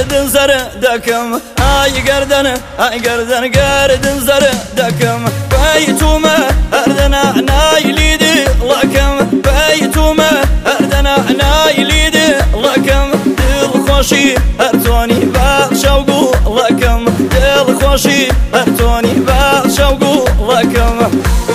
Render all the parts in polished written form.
گردن زردكم اي گردن گردن زردكم بيتوما اردنا عناي ليدي لكم بيتوما اردنا عناي ليدي لكم دل خوشي هرتوني بشوقو لكم دل خوشي هرتوني بشوقو لكم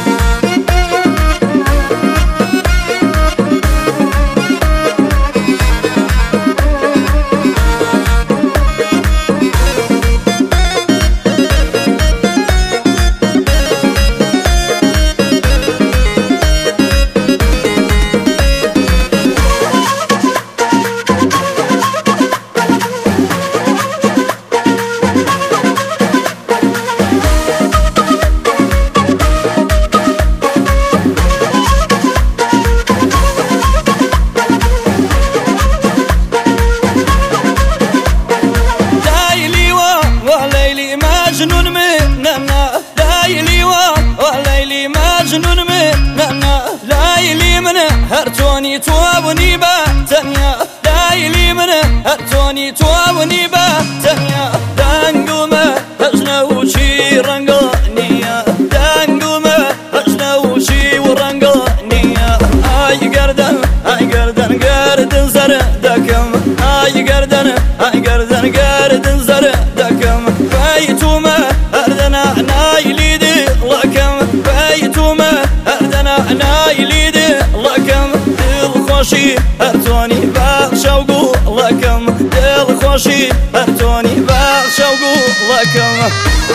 مجنون مننا ليلي وليلي مجنون مننا ليلي من هرتوني توابني باتنيا ليلي من هرتوني توابني باتنيا دنقل ما هجنوشي رنقنيا دنقل ما هجنوشي ورنقنيا اي قردن قردن زردكم اي قردن قردن زردكم بيتوما اردنا عناي ليدي لكم بيتوما اردنا عناي ليدي لكم دل خوشي هرتوني بشوقو لكم دل خوشي هرتوني بشوقو لكم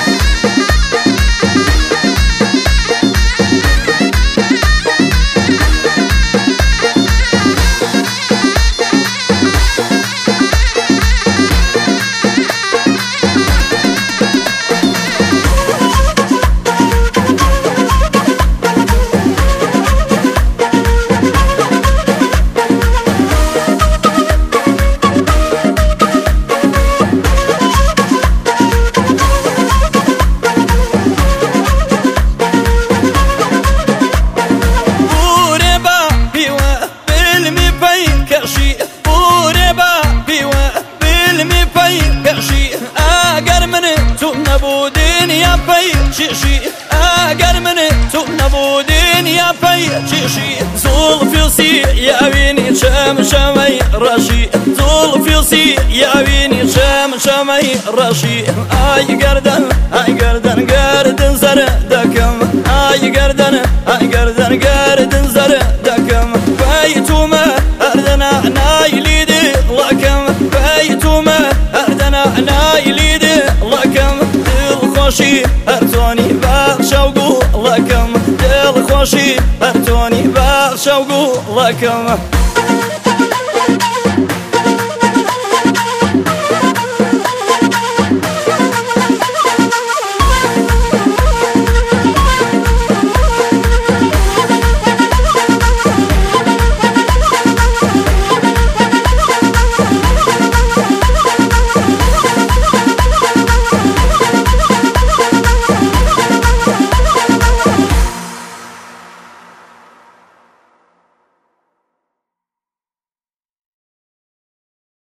شي اگر من تو نبودین یا پی چشی زلفی یا وینی شمشمی رشی زلفی یا وینی شمشمی رشی ای گردن گردن زردكم ای گردن گردن زردكم بيتوما اردنا عناي ليدي لكم بيتوما اردنا عناي ليدي لكم دل خوشي هرتوني بشوقو لكم دل خوشي هرتوني بشوقو لكم